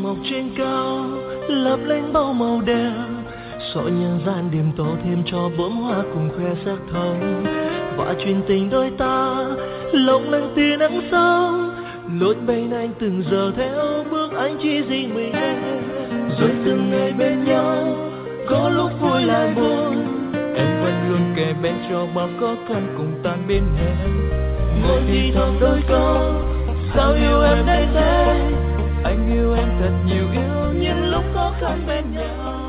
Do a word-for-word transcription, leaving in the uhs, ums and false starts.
mọc trên cao lấp lánh bao màu đẹp, soi nhân gian điểm tô thêm cho bướm hoa cùng khoe sắc thông, và truyền tình đôi ta lộng lanh tia nắng sớm lối bên anh từng giờ theo bước anh chỉ riêng mình em, rồi từng ngày bên nhau có lúc vui lại buồn, em vẫn luôn kề bên cho bao khó khăn cùng tan biến em, ngồi thì thầm đôi câu sao yêu em đây thế, anh yêu em thật nhiều yêu những lúc khó khăn bên nhau.